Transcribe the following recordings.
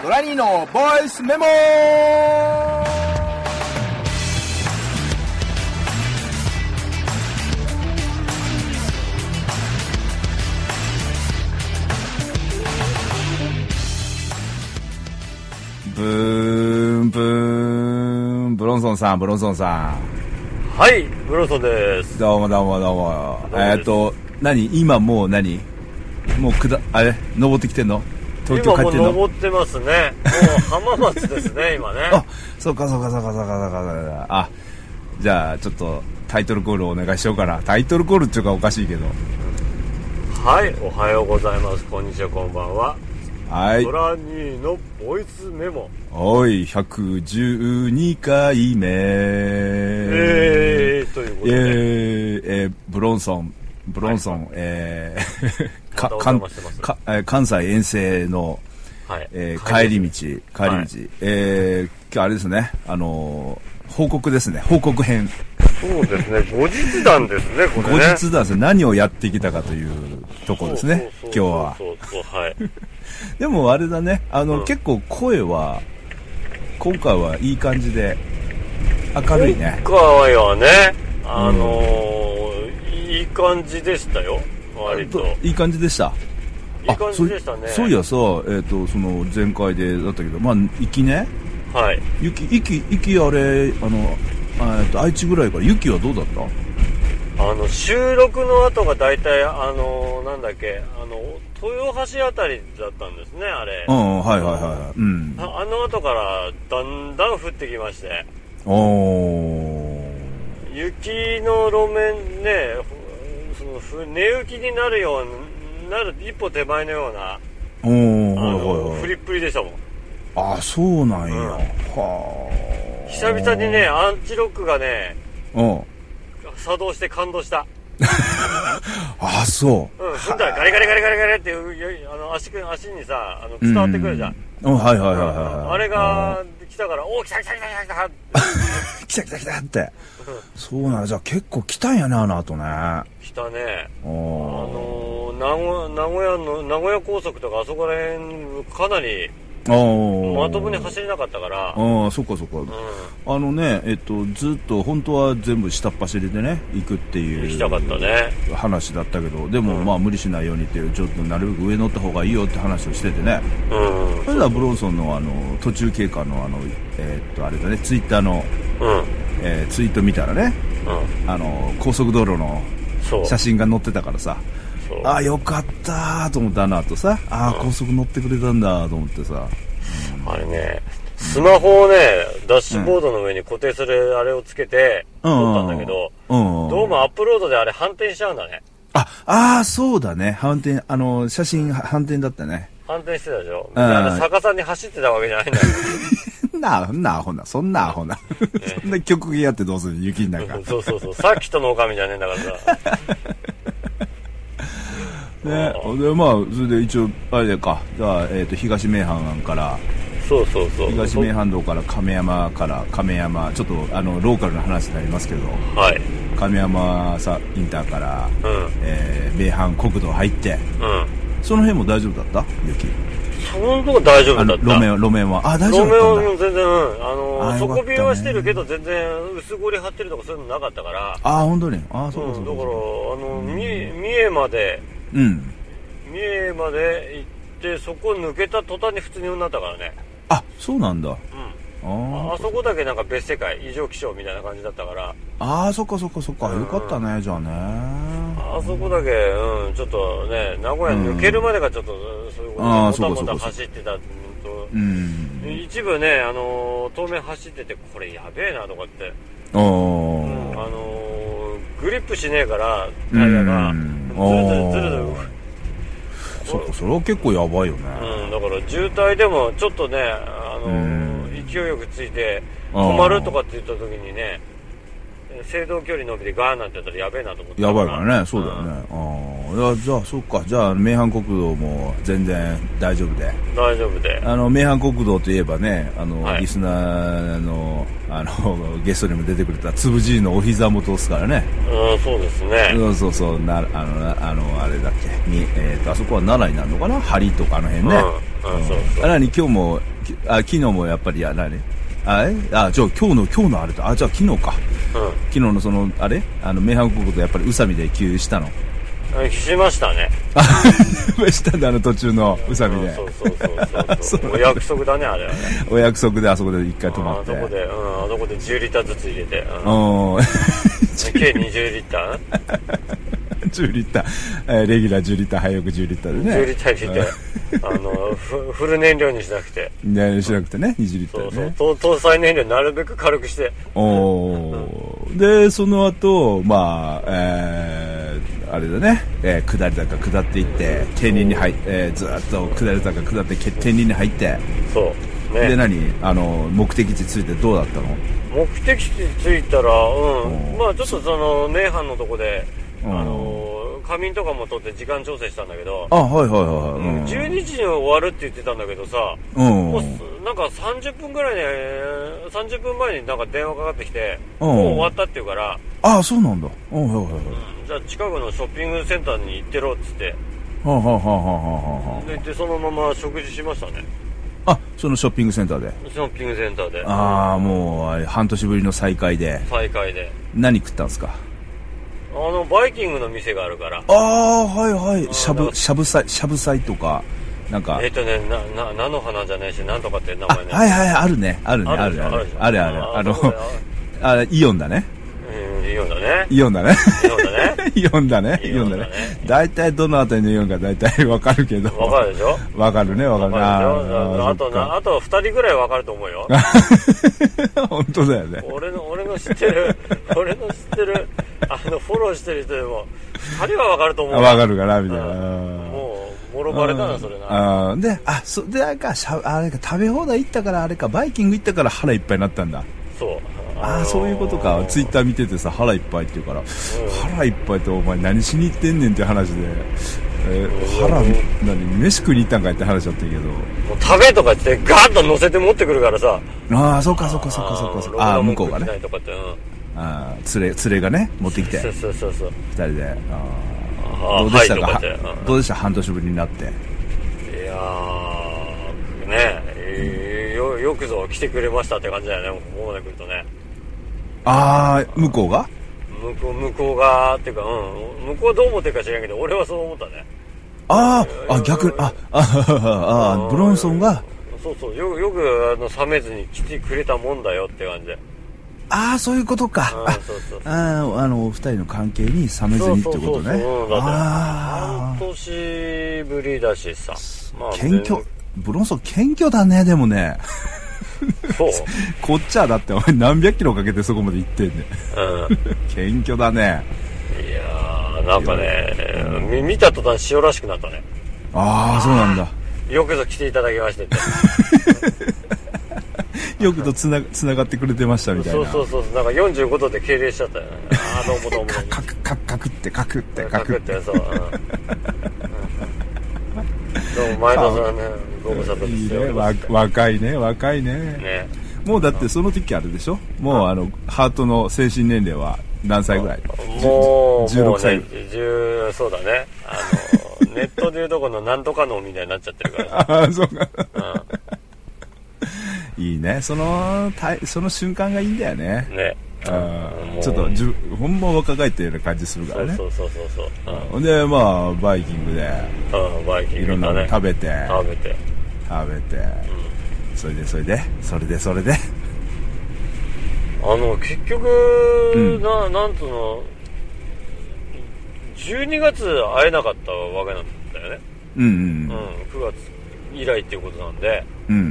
ラニーのボイスメモ。ブーンブーン、ブロンソンさん。 はい、ブロンソンです。 どうも。今もうもうあれ登ってきてんの？東京帰ってんの？ 今もう登ってますね。もう浜松ですね今ね。 あ、そうか。あ、じゃあちょっとタイトルコールお願いしようかな。タイトルコールっていうかおかしいけど。 はい、おはようございます。こんにちは、こんばんは。 はい。 ドラニーのボイスメモ。 おい、112回目。 ということで。 ブロンソン、関西遠征の、はい帰り道。今日あれですね、報告ですね、報告編。 そうですね、後日談ですね、これね。 後日談ですね、何をやってきたかというところですね、今日は。 はい。 でもあれだね、結構声は、今回はいい感じで、明るいね。 今回はね、いい感じでしたよ、割と。 いい感じでした。 いい感じでしたね。 そういやさ、その前回でだったけど、まあ、行きね。 はい。 行きあれ、愛知ぐらいから雪はどうだった？ 収録の後が大体、なんだっけ、豊橋あたりだったんですね、あれ。 はい。うん。 あの後からだんだん降ってきまして。雪の路面ね、寝雪になるようになる一歩手前のような、降りっぷりでしたもん。 あ、そうなんや。 久々にね、アンチロックがね、作動して感動した。 あ、そう。 踏んだらガリガリって足にさ、伝わってくるじゃん。 はい。 あれが来たから、おー、来た来たって。そうなん、じゃあ結構来たんやね、あの後ね。 来たね。名古屋高速とかあそこら辺かなりまともに走れなかったから。 そっか。ずっと本当は全部下っ走りでね行くっていう行きたかったね話だったけど、でもまあ無理しないようにっていう、ちょっとなるべく上乗った方がいいよって話をしててね。それではブロンソンの途中経過のあれだね、ツイッターのツイート見たらね、高速道路の写真が載ってたからさ、あ、よかったと思ったなとさ、高速乗ってくれたんだと思ってさ、 あれね、スマホをね、ダッシュボードの上に固定するあれをつけて撮ったんだけど、どうもアップロードであれ反転しちゃうんだね。 そうだね、反転、写真反転だったね。 反転してたでしょ。逆さに走ってたわけじゃないんだよ。 そんなアホなそんな曲芸やってどうする、雪の中。 そうさっきとの狼じゃねえんだからさ。 ね、でまあそれで一応あれか、じゃあ東名阪から、 そう東名阪道から亀山ちょっとローカルな話になりますけど、 はい、 亀山インターから、名阪国道入って、その辺も大丈夫だった？雪。 そのとこ大丈夫だった。 路面は大丈夫だったんだ。 路面は全然底冷えはしてるけど全然薄氷張ってるとかそういうのなかったから。 本当に。そうか。 だから三重まで行ってそこ抜けた途端に普通になったからね。 そうなんだ。 あそこだけなんか別世界、異常気象みたいな感じだったから。 そっか。よかったね、じゃあね。 あそこだけ、ちょっとね、名古屋抜けるまでがちょっと、そういうことで、もたもた走ってたと、一部ね、東面走ってて、これやべえなとかって。グリップしねえから、タイヤが、ずる。 そっか、それは結構やばいよね。 だから渋滞でもちょっとね、勢いよくついて止まるとかって言った時にね、制動距離伸びてガーンなんてやったらやべえなと思って。 やばいからね、そうだよね。じゃあそっか、じゃあ名阪国道も全然大丈夫で。名阪国道といえばね、リスナーのゲストにも出てくれたつぶじのお膝元ですからね。 そうですね。 そうあれだっけ、あそこは奈良になるのかな、針とかあの辺ね。 そう。 今日も昨日もやっぱり今日のあれだ。じゃあ昨日か。昨日の名阪高校とやっぱり宇佐美で給油したの。 しましたね。 したんだ、途中の宇佐美で。 そう。お約束だね、あれはね。 お約束であそこで一回止まって。 あそこで10リッターずつ入れて。計20リッター 10リッター、レギュラー10リッター、早く10リッターでね。 10リッター入れて、フル燃料にしなくて。 しなくてね、20リッターでね。 搭載燃料なるべく軽くして。 で、その後、あれだね、下り坂下っていって、天輪に入って、ずっと下り坂下って、天輪に入って、 そう。ね。 で、目的地着いてどうだったの？ 目的地着いたら、ちょっと名阪のとこで、仮眠とかも取って時間調整したんだけど、12時に終わるって言ってたんだけどさ、もうなんか30分ぐらいね、30分前になんか電話かかってきて、もう終わったって言うから、 そうなんだ。 じゃあ近くのショッピングセンターに行ってろっつって、でそのまま食事しましたね。 そのショッピングセンターで。 ショッピングセンターで。 もう半年ぶりの再会で。何食ったんですか？ バイキングの店があるから。 しゃぶ菜とか、なんか。 菜の花じゃないし、なんとかって名前ね。 あるね。ある。イオンだね。イオンだね。大体どのあたりのイオンか大体わかるけど。 わかるでしょ？ わかるね。 あと2人ぐらいわかると思うよ。 本当だよね。 俺の知ってる、フォローしてる人でも、2人はわかると思う。 わかるかな、みたいな。 もろバレたな、それな。 で、食べ放題行ったから、バイキング行ったから腹いっぱいになったんだ。 そう。 そういうことか。ツイッター見ててさ、腹いっぱいって言うから、腹いっぱいってお前何しに行ってんねんって話で、飯食いに行ったんかいって話だったけど。もう食べとかってガーッと乗せて持ってくるからさ。 そっか。向こうがね。連れがね、持ってきて。 そう。 二人で。どうでしたか？どうでした？半年ぶりになって。 いやー、ねよくぞ来てくれましたって感じだよね、ここまで来るとね。 向こうが向こうがっていうか、向こうどう思ってるか知らんけど、俺はそう思ったね。 逆に、ブロンソンが。 そう、よく冷めずに来てくれたもんだよって感じで。 そういうことか。お二人の関係に冷めずにってことね。 半年ぶりだしさ。 ブロンソン謙虚だね、でもね。 そう。 こっちはだって何百キロかけてそこまで行ってんね。謙虚だね。 いやー、なんかね、見た途端塩らしくなったね。 そうなんだ。 よくぞ来ていただきましてって。 よくとつながってくれてましたみたいな。 そう。なんか45度で敬礼しちゃったよね。どうも。 カクって、そう。 どうも前田さんね、ご無沙汰ですよ。 若いね。もうだってその時あれでしょ？もうハートの精神年齢は何歳ぐらい？ もう 16歳。 そうだね。ネットでいうとこのなんとかのみたいになっちゃってるからさ。 そうか。いいね。その瞬間がいいんだよね。 ね。 ちょっとほんま若返ってるような感じするからね。 そう。 でバイキングでいろんなの食べて、それで結局、なんつうの、12月会えなかったわけなんだよね。9月以来っていうことなんで。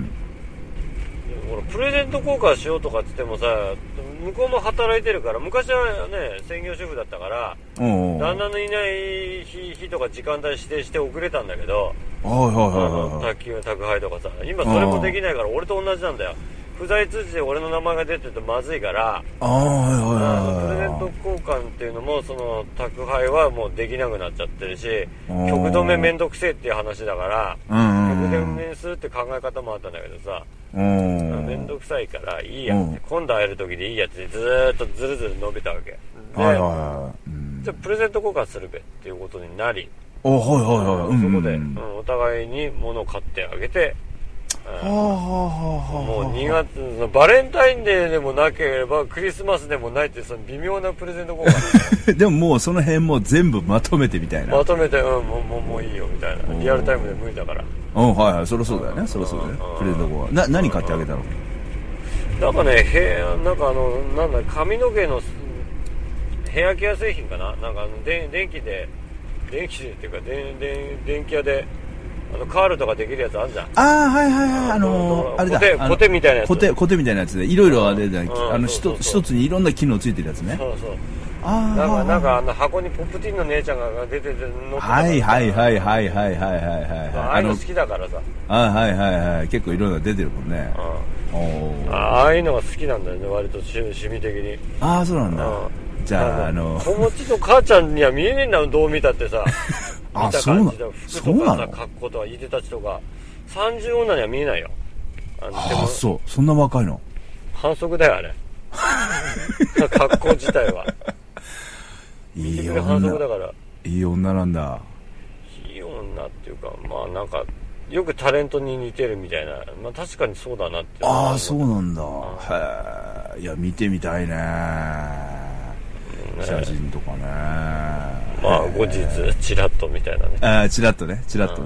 プレゼント交換しようとかって言ってもさ、向こうも働いてるから、昔はね専業主婦だったから旦那のいない日とか時間帯指定して遅れたんだけど、宅配とかさ、今それもできないから俺と同じなんだよ。不在通知で俺の名前が出てるとまずいから、プレゼント交換っていうのもその宅配はもうできなくなっちゃってるし、局止めめんどくせえっていう話だから、局止めするって考え方もあったんだけどさ、めんどくさいからいいやって、今度会える時でいいやってずーっとずるずる伸びたわけで、じゃあプレゼント交換するべっていうことになり、そこで、お互いに物を買ってあげて、 もう2月のバレンタインデーでもなければクリスマスでもないってその微妙なプレゼント交換でももうその辺も全部まとめてみたいな。 まとめて、もういいよみたいな。リアルタイムで無理だから。 はい、そりゃそうだよね。そりゃそうだよね。プレゼント交換。何買ってあげたの？ なんかね、なんかなんだ、髪の毛のヘアケア製品かな。なんか電気でっていうか電気屋でカールとかできるやつあるじゃん。 あれだ。 コテみたいなやつ。 コテみたいなやつでいろいろあれだ。一つにいろんな機能ついてるやつね。 そう。なんか箱にポップティーンの姉ちゃんが出て乗ってた。 はい。 ああいうの好きだからさ。 はい。結構いろんな出てるもんね。 ああいうのが好きなんだよね、割と趣味的に。 そうなんだ。じゃあ子持ちの母ちゃんには見えねえんだよ、どう見たってさ。見た感じで服とかさ、格好とかいでたちとか30女には見えないよ。 そんな若いの？ 反則だよあれ。格好自体は。 いい反則だから。 いい女なんだ。 いい女っていうか、まあなんかよくタレントに似てるみたいな。まあ確かにそうだなって。 そうなんだ。いや見てみたいね。写真とかね。 まあ後日チラッとみたいなね。 チラッとね。じゃあ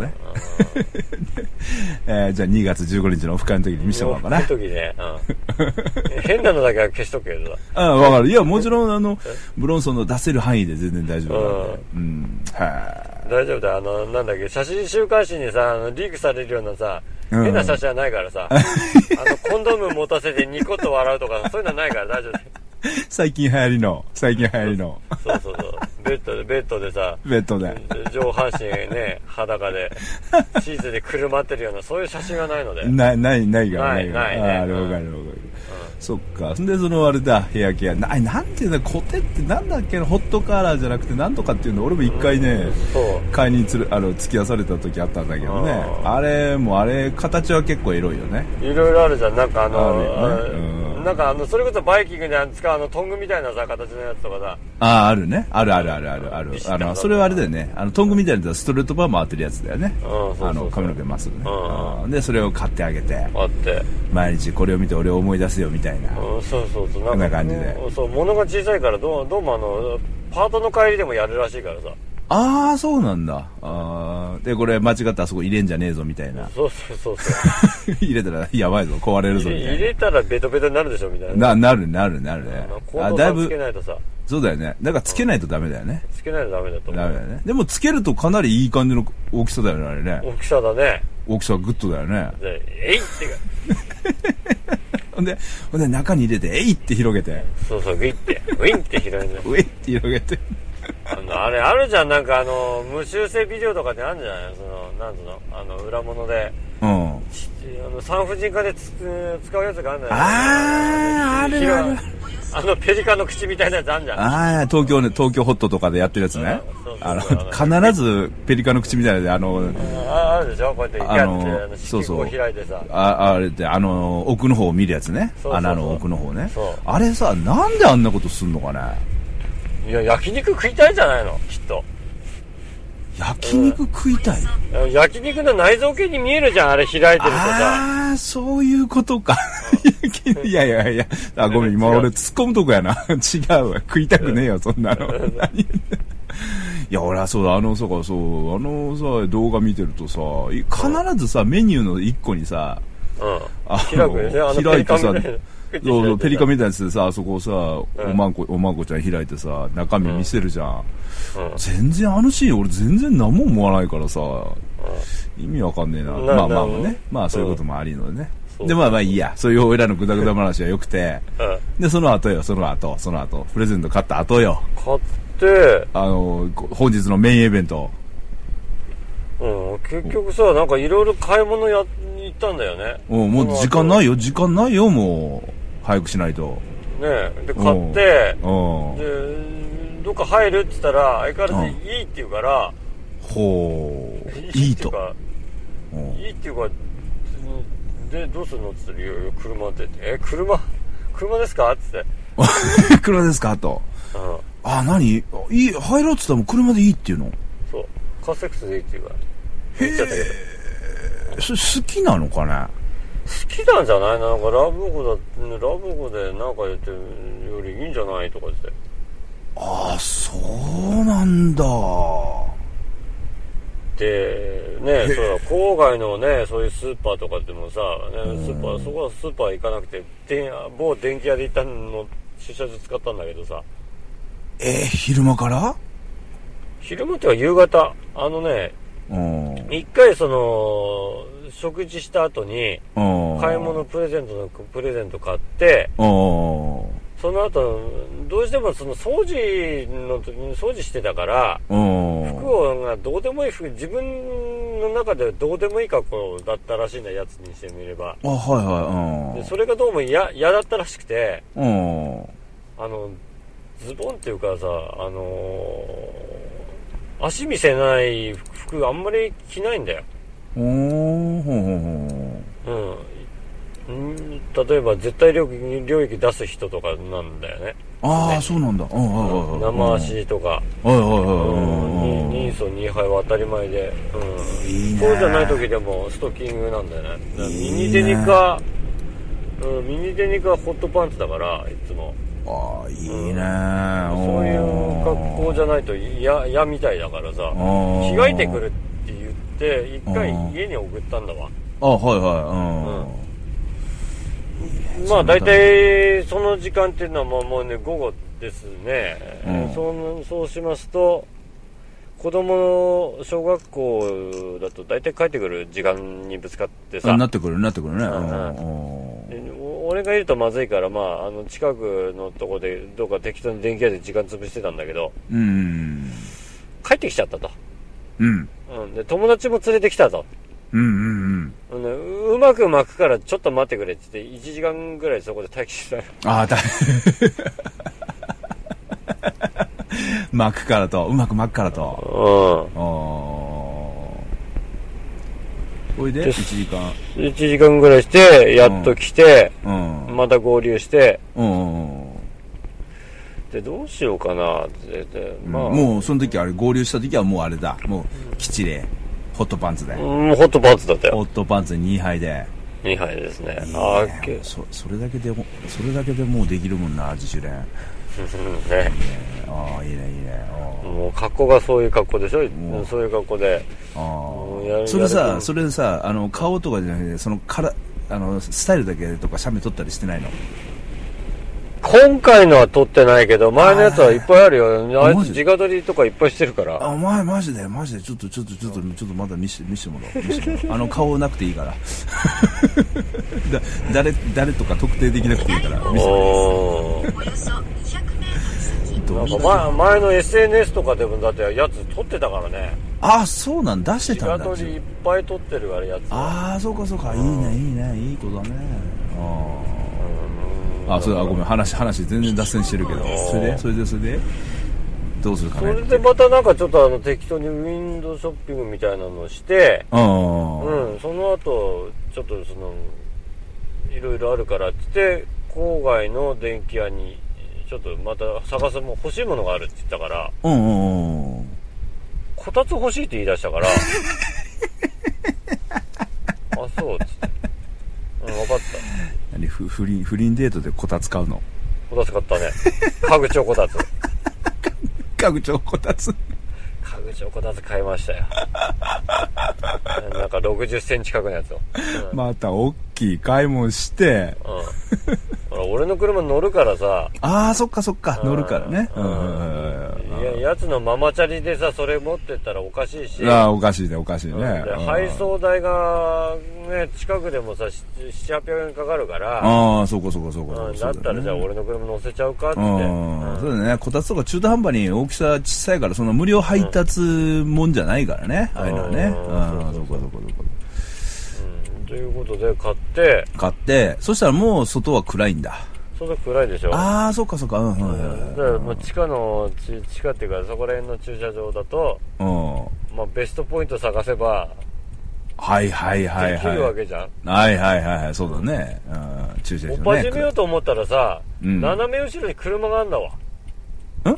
2月15日のオフ会の時に見せてもらおうかな。 その時ね。変なのだけは消しとくけどさ。わかる。いやもちろんブロンソンの出せる範囲で全然大丈夫だ。 大丈夫だ。なんだっけ、写真週刊誌にさリークされるようなさ変な写真はないからさ。コンドーム持たせてニコッと笑うとかそういうのはないから大丈夫だよ。 最近流行りの。 そう。ベッドでさ。上半身ね、裸で、シーツでくるまってるような、そういう写真はないので。 ないから。 ないね。 わかる。そっか。で、あれだ、ヘアケア。なんていうんだ、コテってなんだっけ、ホットカラーじゃなくて、なんとかっていうの、俺も一回ね、買いに付き合わされた時あったんだけどね。あれ、形は結構エロいよね。 いろいろあるじゃん。なんかなんかそれこそバイキングで使うトングみたいなさ形のやつとかさ。 あるね。ある。それはあれだよね。トングみたいなストレートバー回ってるやつだよね。髪の毛まっすぐね。でそれを買ってあげて。毎日これを見て俺を思い出すよみたいな。そう。こんな感じで。 そう、物が小さいからどうもパートの帰りでもやるらしいからさ。 そうなんだ。で、これ間違ってあそこ入れんじゃねえぞみたいな。 そう。 入れたらやばいぞ、壊れるぞみたいな。 入れたらベトベトになるでしょみたいな。 なるね。 だいぶつけないとさ。 そうだよね。だからつけないとダメだよね。 つけないとダメだと思う。 ダメだよね。でもつけるとかなりいい感じの大きさだよね、あれね。 大きさだね。 大きさグッドだよね。 えいってか。 ほんで中に入れて、えいって広げて。 そう、ウィンって広げて。 ウィンって広げて。 あれあるじゃん、なんか無修正ビデオとかであるんじゃないの、なんつうの、裏物で。産婦人科で使うやつがあるんだよね。 ある。 ペリカンの口みたいなやつあるじゃん。 東京ホットとかでやってるやつね。必ずペリカンの口みたいなで、 あるでしょ、こうやってギャッて、色を開いてさ。 あれって、奥の方を見るやつね。穴の奥の方ね。あれさ、なんであんなことすんのかね。 いや、焼肉食いたいんじゃないの、きっと。 焼肉食いたい？ 焼肉の内臓系に見えるじゃん、あれ開いてるとさ。 そういうことか。いや。ごめん、今俺突っ込むとこやな。違うわ。食いたくねえよ、そんなの。いや、俺はそうだ、動画見てるとさ、必ずさ、メニューの一個にさ、開いてさ、ペリカみたいなやつでさ、あそこをさ、おまんこちゃん開いてさ、中身見せるじゃん。全然シーン俺全然何も思わないからさ、意味わかんねえな。まあね。まあそういうこともありのでね。で、まあいいや。そういう俺らのグダグダ話は良くて。で、その後。プレゼント買った後よ。 買って、 本日のメインイベント。 結局さ、なんかいろいろ買い物行ったんだよね。 もう時間ないよ、もう。早くしないと。 ねで、買って、で、どっか入るって言ったら、相変わらずいいって言うから、 いいと。 いいっていうか、で、どうするのって言ったら、いや車って言って、車ですかって言って。 車ですかと。何入ろうって言ったらもう車でいいっていうの？ そう。カーセックスでいいって言うから。言っちゃったけど。 好きなのかね？ きなんじゃない？なんかラブホでなんか言ってるよりいいんじゃないとか言って。 ああ、そうなんだ。 で、ね、そうだ、郊外のね、そういうスーパーとかでもさ、ね、そこはスーパー行かなくて、某電気屋で行ったの、駐車場使ったんだけどさ。 昼間から？ 昼間っていうか夕方、一回食事した後に、買い物プレゼント買って、その後、どうしてもその掃除の時に掃除してたから、服がどうでもいい服、自分の中でどうでもいい格好だったらしいんだ、やつにしてみれば。 はいはい。 でそれがどうも嫌だったらしくて、ズボンっていうかさ、足見せない服あんまり着ないんだよ。例えば絶対領域出す人とかなんだよね。 ああ、そうなんだ。 生足とか。2層2杯は当たり前で。そうじゃない時でもストッキングなんだよね。ミニデニかホットパンツだから、いつも。 ああ、いいね、 そういう格好じゃないと嫌みたいだからさ、着替えてくるって言って一回家に送ったんだわ。まあ大体その時間っていうのはもうね午後ですね。そうしますと子供の小学校だと大体帰ってくる時間にぶつかってさ。 なってくるね。 俺がいるとまずいから、近くのとこでどうか適当に電気屋で時間潰してたんだけど、帰ってきちゃったと。で友達も連れてきたと。うまく巻くからちょっと待ってくれって言って1時間ぐらいそこで待機してたよ。 巻くからと、うまく巻くからと。おいで1 時間ぐらいしてやっと来て、また合流して、でどうしようかなって、 もうその時合流した時はもうあれだ、もうきっちりホットパンツで。 もうホットパンツだったよ。 ホットパンツ2杯で。 2杯ですね。 それだけでもうできるもんな、自主練。 ね。 いいね。 もう格好がそういう格好でしょ。そういう格好で。 それさ、顔とかじゃなくて、スタイルだけとか写メ撮ったりしてないの？ 今回のは撮ってないけど、前のやつはいっぱいあるよ。あいつ自画撮りとかいっぱいしてるから。 マジでちょっとまだ見せてもらおう。顔なくていいから。誰とか特定できなくていいから見せてもらなんか前の SNS とかでもだってやつ撮ってたからね。 そうなん出してたんだ。 自画撮りいっぱい撮ってるからやつ。 そうかいいねいい子だね。ごめん話全然脱線してるけど、それでどうするかね。 それでまたなんかちょっと適当にウィンドウショッピングみたいなのをして、その後ちょっといろいろあるからって郊外の電気屋にちょっとまた欲しいものがあるって言ったから、こたつ欲しいって言い出したからそうっつって、分かった。 不倫デートでこたつ買うの？ こたつ買ったね。家具調こたつ。 家具調こたつ買いましたよ。なんか60センチ角のやつを。 また大きい買い物して。 俺の車乗るからさ。 そっか乗るからね。 やつのママチャリでさそれ持ってったらおかしいし。 おかしいね。 配送代がね近くでもさ700-800円かかるから。 そうか。 だったらじゃあ俺の車乗せちゃうかって。 そうだね。こたつとか中途半端に大きさ小さいからその無料配達もんじゃないからね。ああいうのはね。そうか。 ということで買ってそしたらもう外は暗いんだ。 外暗いでしょ。 そっか。だからもう地下っていうかそこら辺の駐車場だと、ベストポイント探せばできるわけじゃん。 そうだね。駐車場ね。 追っ始めようと思ったらさ、斜め後ろに車があんだわ。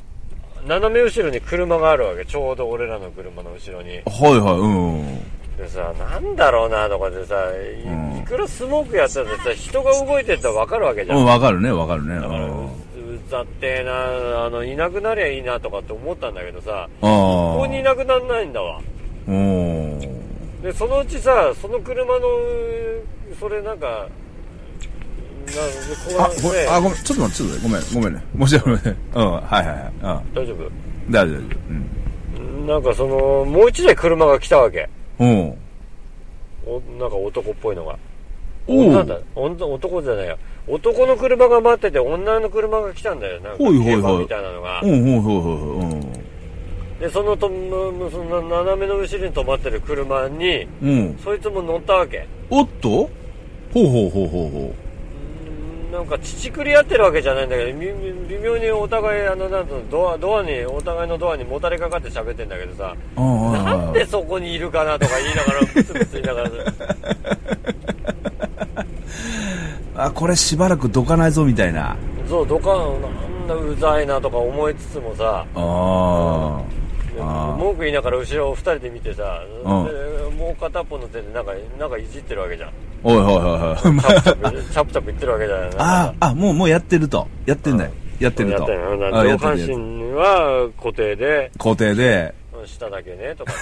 斜め後ろに車があるわけ。ちょうど俺らの車の後ろに。でさ、 さ、なんだろうなとかでさ、いくらスモークやったってさ、人が動いてったら分かるわけじゃん。 分かるね、分かるね。 だから、うざってえな、いなくなりゃいいなとかって思ったんだけどさ、ここにいなくならないんだわ。で、そのうちさ、その車の、それなんか、 ごめん、ちょっと待って、ごめんね。申し訳ない。はいはいはい。 大丈夫？ 大丈夫。 なんかもう一台車が来たわけ。なんか男っぽいのが。男じゃないよ。男の車が待ってて、女の車が来たんだよ。なんか軽バンみたいなのが。で、その斜めの後ろに止まってる車に、そいつも乗ったわけ。 おっと？ほう。 なんか乳繰り合ってるわけじゃないんだけど、微妙にお互いなんとお互いのドアにもたれかかって喋ってんだけどさ、なんでそこにいるかなとか言いながらブツブツ言いながらこれしばらくどかないぞみたいな。 そうなんだうざいなとか思いつつもさ、文句言いながら後ろを2人で見てさ、もう片っぽの手でなんかいじってるわけじゃん。 おいチャプチャプ言ってるわけじゃない。 もうやってると。やってんだよ。やってると。 上半身は固定で。下だけね、とか。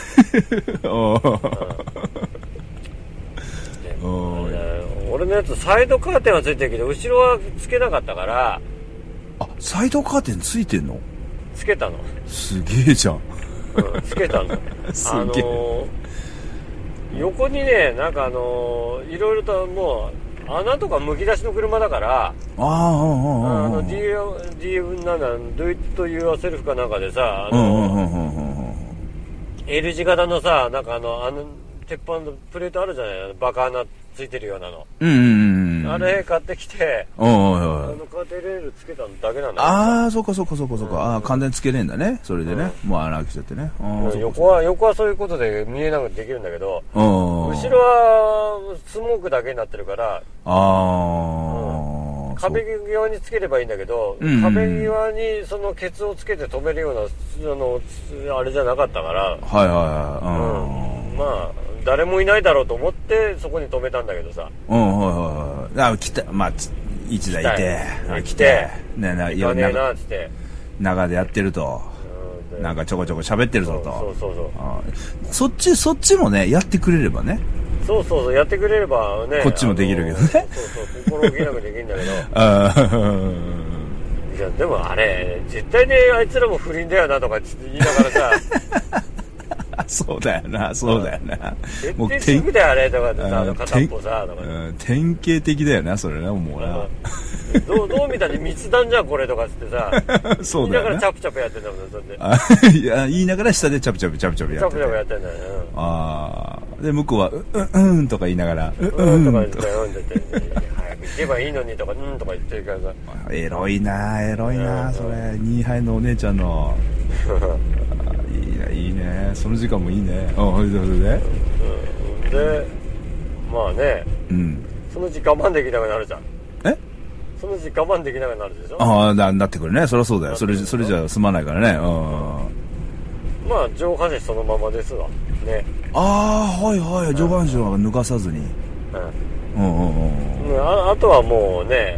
俺のやつサイドカーテンはついてるけど、後ろはつけなかったから。 サイドカーテンついてんの？ つけたの。 すげえじゃん。 つけたの。 すげえ。 横にね、なんかいろいろともう、穴とかむき出しの車だから、なんだ、Do It Yourself かなんかでさ、L 字型のさ、なんか鉄板のプレートあるじゃない、バカ穴ついてるようなの。あれ買ってきて、カーテンレールつけただけなんだよ。 そっか。完全につけねえんだね。それでね。もう穴開けちゃってね。 横はそういうことで見えなくできるんだけど、後ろはスモークだけになってるから、壁際につければいいんだけど、壁際にそのケツをつけて止めるような、あれじゃなかったから、まあ、誰もいないだろうと思ってそこに止めたんだけどさ。 来た、まあ、一台いて、 来て、 行かねえな、つって。 中でやってると。なんかちょこちょこ喋ってるぞと。そっちもね、やってくれればね。 そう、やってくれればね。 こっちもできるけどね。 心置きなくできるんだけど。いや、でもあれ、絶対ね、あいつらも不倫だよなとか言いながらさ。 そうだよな。 もう天気だよあれとかってさ、片っぽさとか。 典型的だよな、それな、もうな。 どう見たって密談じゃんこれとかっつってさ。 そうだよな。 言いながらチャプチャプやってんだもん、それで。 いや、言いながら下でチャプチャプやってチャプチャプやってんだよ。 で、向こうは、とか言いながら、 とか言って、早く行けばいいのにとか、とか言ってるからさ。 エロいな、それ。2杯のお姉ちゃんの。いいね、その時間もいいね。で、 まあね、そのうち我慢できなくなるじゃん。そのうち我慢できなくなるでしょ。 なってくるね。そりゃそうだよ。それじゃ済まないからね。 まあ上半身そのままですわね。 上半身は抜かさずに。 あとはもうね、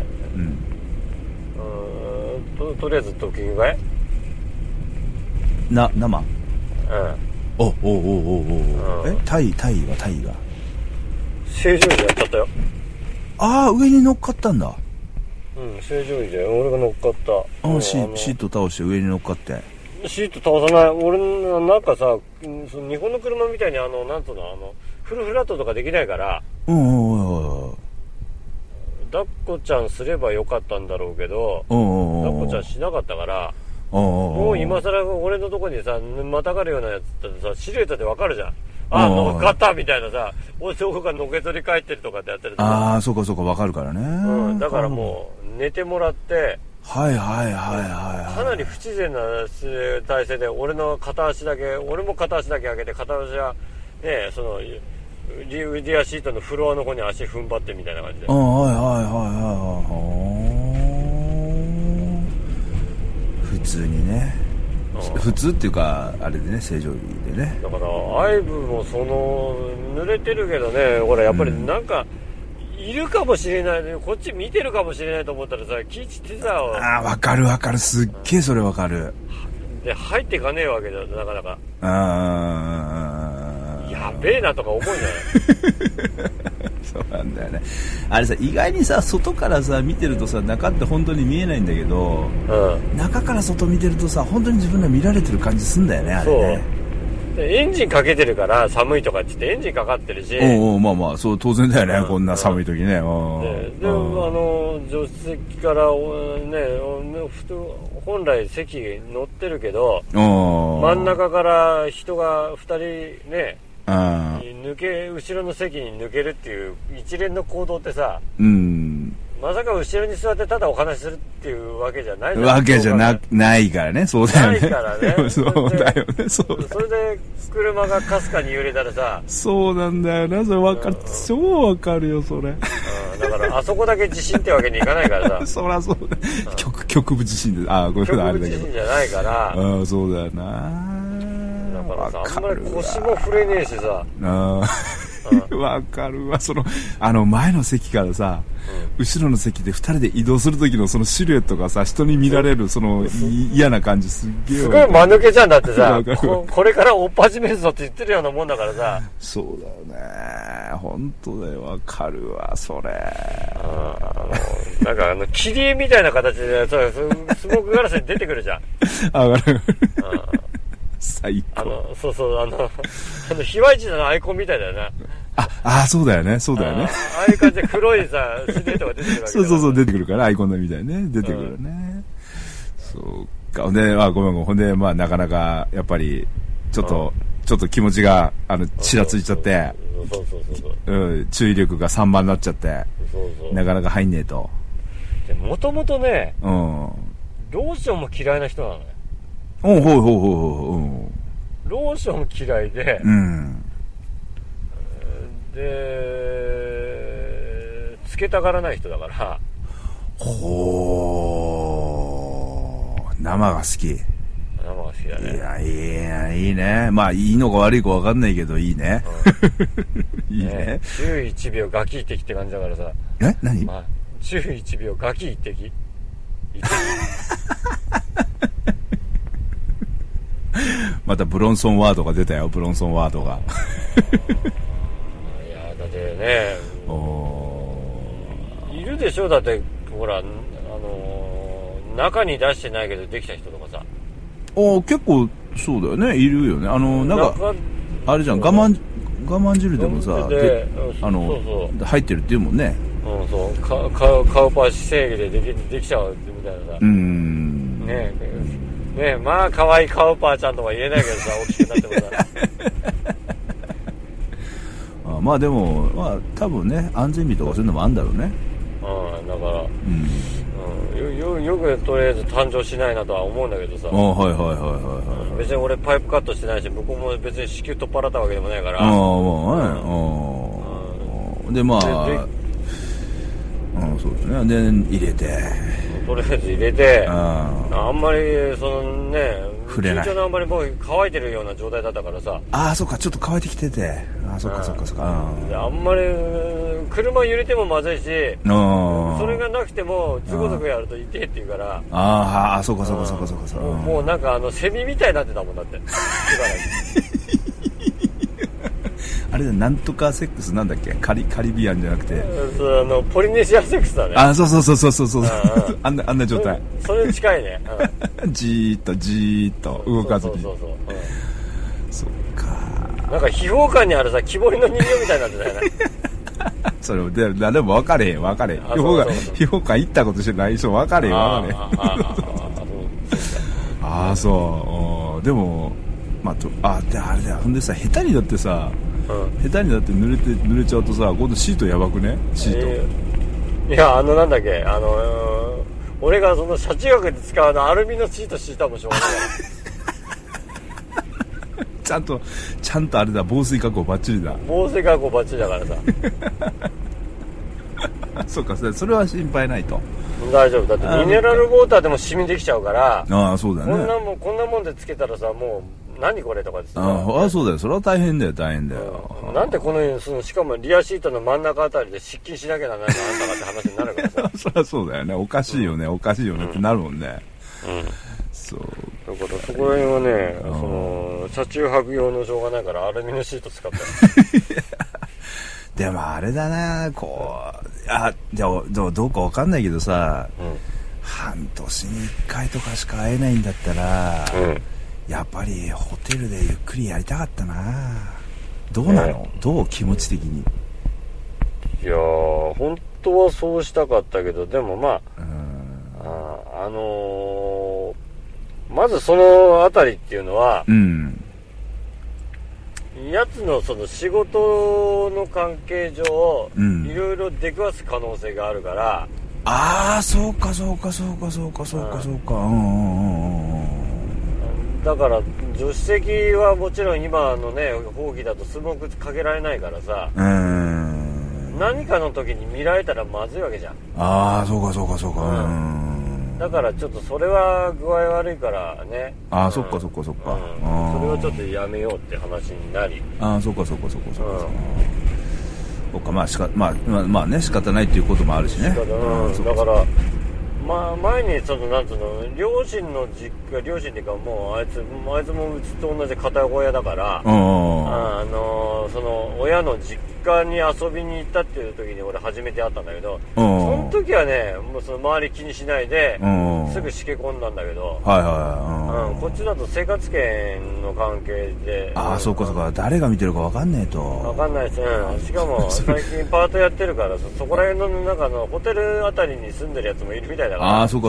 とりあえずドッキングかい？ 生？タイが正常位でやっちゃったよ。 上に乗っかったんだ。 正常位で俺が乗っかった。 シート倒して上に乗っかって。 シート倒さない。俺なんかさ、日本の車みたいになんつうの、フルフラットとかできないから、抱っこちゃんすればよかったんだろうけど、抱っこちゃんしなかったから、もう今更俺のとこにさ、またがるようなやつってさ、シルエットでわかるじゃん。乗っかったみたいなさ、俺そこがのけ取り返ってるとかってやってるとさ。 そうかわかるからね。 だからもう、寝てもらって、かなり不自然な体勢で俺も片足だけ上げて、片足はね、リアシートのフロアの方に足踏ん張ってみたいな感じで。 普通にね。 普通っていうかあれでね、正常位でね。 だからアイブもその濡れてるけどね、ほらやっぱりなんか、いるかもしれないね、こっち見てるかもしれないと思ったらさ、気ぃ散ってさ。 ああ、わかるわかる、すっげえそれわかる。 で入っていかねえわけだよ、なかなか。やべえなとか思うじゃないそうなんだよね。あれさ、意外にさ、外からさ見てるとさ、中って本当に見えないんだけど、中から外見てるとさ、本当に自分が見られてる感じすんだよね、あれね。 エンジンかけてるから寒いとかって言ってエンジンかかってるし、 まあまあそう当然だよね、こんな寒い時ね。 で助手席からね、本来席乗ってるけど、真ん中から人が2人ね、後ろの席に抜けるっていう一連の行動ってさ、まさか後ろに座ってただお話しするっていうわけじゃないわけじゃないからね。そうだよね。 ないからね。 そうだよね。それで車がかすかに揺れたらさ、 そうなんだよな。それわかる。超わかるよ、それ。 だからあそこだけ地震ってわけにいかないからさ。 そりゃそうだ。局部地震で、ごめんなさい、あれだけど。 局部地震じゃないから。 そうだよな。 だからさ、あんまり腰も振れねえしさ。 わかるわ。前の席からさ、後ろの席で2人で移動する時のそのシルエットがさ、人に見られるその嫌な感じすっげえ。 すごい間抜けじゃんだってさ、これから追っ始めるぞって言ってるようなもんだからさ。 そうだよね。本当だよ、わかるわ、それ。 なんか切り絵みたいな形でスモークガラスに出てくるじゃん。 わかる。最高。 卑猥地のアイコンみたいだよね。 そうだよね、そうだよね。 ああいう感じで黒いさ、シルエットが出てくるわけだ。 そう、出てくるから、アイコンみたいにね、出てくるね。そうか。で、ごめん。ほんで、なかなか、やっぱり、ちょっと気持ちが、ちらついちゃって、注意力が散漫になっちゃって、なかなか入んねえと。 もともとね、ローションも嫌いな人なのね。ローション嫌いで、つけたがらない人だから。 生が好き。 生が好きだね。いいね。まあいいのか悪いか分かんないけどいいね。いいね。 注意1秒ガキ一滴って感じだからさ。 何？ 注意1秒ガキ一滴。 またブロンソンワードが出たよ、ブロンソンワードが。 いやだってね、いるでしょ。だってほら中に出してないけどできた人とかさ。 結構そうだよね、いるよね。なんかあれじゃん、我慢汁でもさ、入ってるっていうもんね。 カウパー正義でできちゃうみたいなさ。ねえ、まあ可愛いカウパーちゃんとは言えないけどさ、大きくなってもさ。 まあでも、多分ね、安全日とかそういうのもあるんだろうね。 だから、よくとりあえず誕生しないなとは思うんだけどさ。別に俺パイプカットしてないし、向こうも別に子宮取っ払ったわけでもないから。で、そうですね。で、入れて。 とりあえず入れて、あんまり、 触れない。 緊張のあんまりもう乾いてるような状態だったからさ。 そっか、ちょっと乾いてきてて。そっか。 あんまり、車揺れてもまずいし、それがなくても、ズコズコやると痛いって言うから。 そっか。 もうなんかセミみたいになってたもんだって。 あれだ、なんとかセックスなんだっけ、カリビアンじゃなくて。 ポリネシアセックスだね。 そう。あんな状態。 それに近いね。 じーっと動かずに。そっか。 なんか秘宝館にあるさ、木彫りの人形みたいになってたよね。 それでも分かれへん。秘宝館行ったことしてない人分かれへん。そう。でも、あれだよ。ほんでさ、下手になってさ、濡れちゃうとさ、今度シートやばくね、シート。いや、なんだっけ、俺がその車中泊で使うアルミのシート敷いたもんしょうがないちゃんとあれだ、防水加工バッチリだ。 防水加工バッチリだからさ。 そうか、それは心配ないと。 大丈夫だってミネラルウォーターでもシミできちゃうから。 ああ、そうだね。 こんなもんでつけたらさ、もう何これとかですね。 ああ、そうだよ。それは大変だよ、 なんでこのようにしかもリアシートの真ん中あたりで失禁しなきゃならないのあんたがって話になるからさ。 そりゃそうだよね。おかしいよね、おかしいよねってなるもんね。そう。 だからそこら辺はね、車中泊用のしょうがないからアルミのシート使ったでもあれだな、じゃあどうかわかんないけどさ、半年に1回とかしか会えないんだったら、やっぱりホテルでゆっくりやりたかったな。どうなの？どう気持ち的に。 いやー、本当はそうしたかったけど、でもまあ、まずそのあたりっていうのは、やつのその仕事の関係上、いろいろ出くわす可能性があるから。 ああ、そうか。 だから助手席はもちろん今のね講義だとスモークかけられないからさ。何かの時に見られたらまずいわけじゃん。 ああ、そうか。 だからちょっとそれは具合悪いからね。 ああ、そっか。それはちょっとやめようって話になり。 ああ、そっか。まあね、仕方ないっていうこともあるしね。 だから前にそのなんつうの、両親っていうかもうあいつもうちと同じ片親だから、その親の実家に遊びに行ったっていう時に俺初めて会ったんだけど、その時はねもうその周り気にしないですぐしけ込んだんだけど、こっちだと生活圏の関係で。 ああ、そうか。誰が見てるか分かんねえと。 分かんないし、しかも最近パートやってるからそこら辺の中のホテルあたりに住んでるやつもいるみたいだから。 ああ、そうか。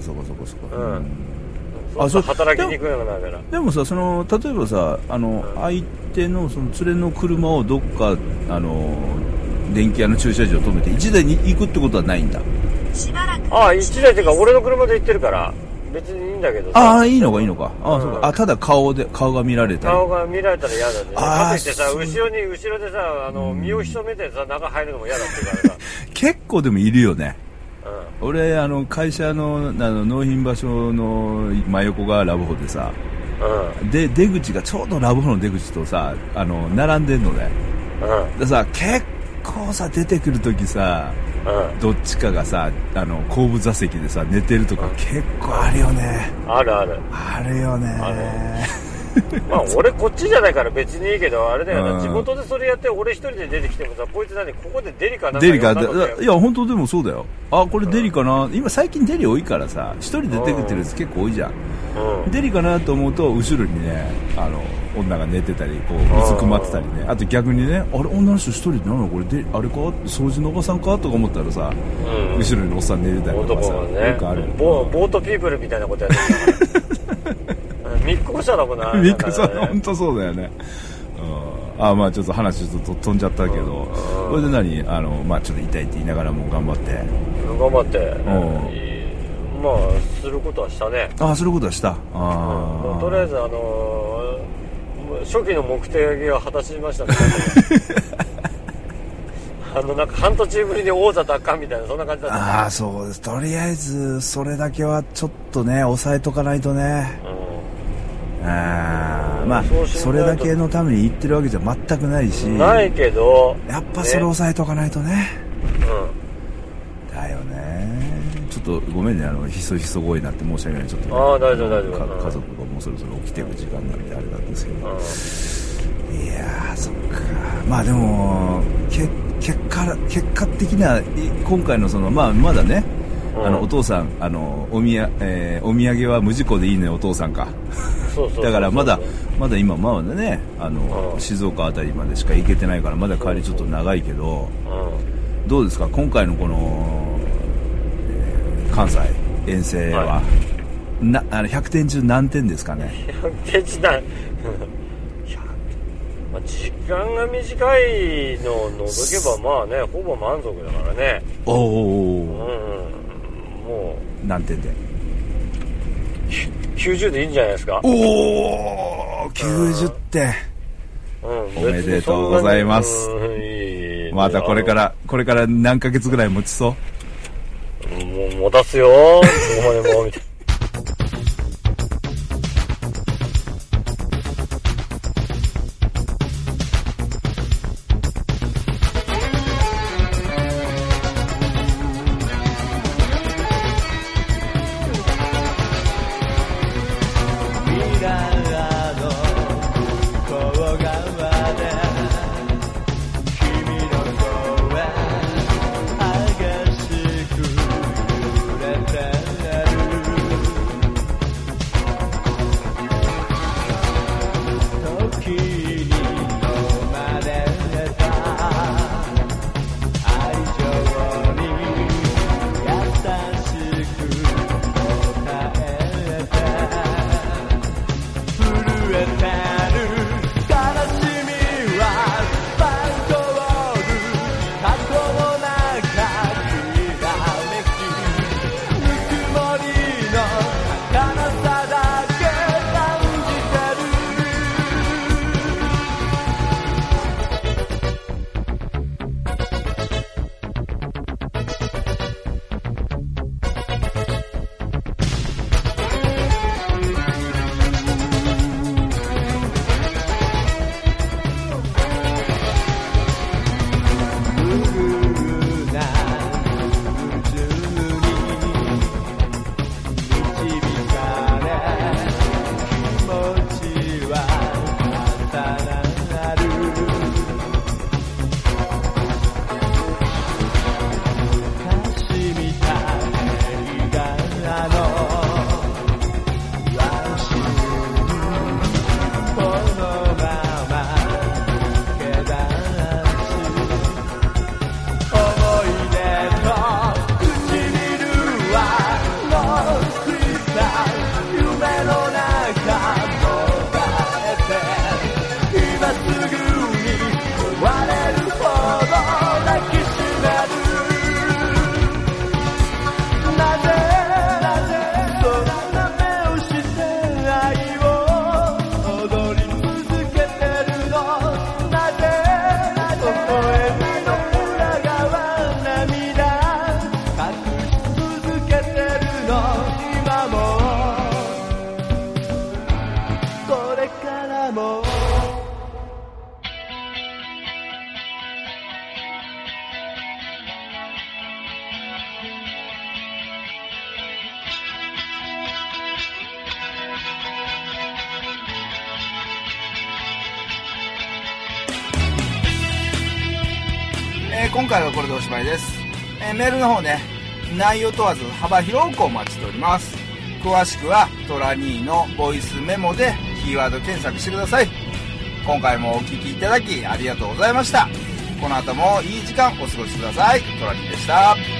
働きにくいようになるから。 でもさ、例えばさ、相手のその連れの車をどっか電気屋の駐車場を止めて1台に行くってことはないんだ。 ああ、1台っていうか俺の車で行ってるから別にいいんだけどさ。 ああ、いいのか。ああ、そうか。ただ顔が見られたり。 顔が見られたら嫌だね。かといってさ、後ろでさ、身を潜めてさ、中入るのも嫌だって言うからさ。 結構でもいるよね。俺会社の納品場所の真横がラブホでさ、で出口がちょうどラブホの出口とさ並んでんのね。でさ、結構さ出てくるときさ、どっちかがさ後部座席でさ寝てるとか結構あるよね。 あるよね。 まあ俺こっちじゃないから別にいいけどあれだよな、地元でそれやって俺一人で出てきてもさ、こいつここでデリかなんかいや本当でもそうだよ。あ、これデリかな、今最近デリ多いからさ、一人で出てくるやつ結構多いじゃん。デリかなと思うと後ろにね女が寝てたりこううずくまってたりね。あと逆にね、あれ女の人一人でなのこれであれか掃除のおばさんかとか思ったらさ、後ろにおっさん寝てたりとかさ、よくある。 ボートピープルみたいなことやってるから密航者だもんな。 密航者、本当そうだよね。まあちょっと話ちょっと飛んじゃったけど、これでまあちょっと痛いって言いながらも頑張って、まあすることはしたね。 することはした。 とりあえず初期の目的は果たしましたね。なんか半年ぶりに王座奪還みたいな、そんな感じだった、ね。 ああ、そうです。とりあえずそれだけはちょっとね抑えとかないとね。まあそれだけのために言ってるわけじゃ全くないし、 ないけどやっぱそれ抑えとかないとね。だよね。ちょっとごめんね、ひそひそ声になって申し訳ない。ちょっと、ね、 大丈夫。 家族がもうそろそろ起きてる時間なんであれなんですけど、いやー、そっか。まあでも結果的な今回のまだね、お父さんお土産は無事故でいいねお父さんか。だからまだ今ね静岡あたりまでしか行けてないからまだ帰りちょっと長いけど、どうですか今回のこの、関西遠征は、100点中何点ですかね。 100点中時間が短いのを除けばまあねほぼ満足だからね。もう何点で 90でいいんじゃないですか。 90点、おめでとうございます。 またこれから何ヶ月ぐらい持ちそう？ もう持たすよそこまでもうみたいな。 今回はこれでおしまいです。メールの方ね、内容問わず幅広くお待ちしております。詳しくはトラニーのボイスメモでキーワード検索してください。今回もお聞きいただきありがとうございました。この後もいい時間お過ごしください。トラニーでした。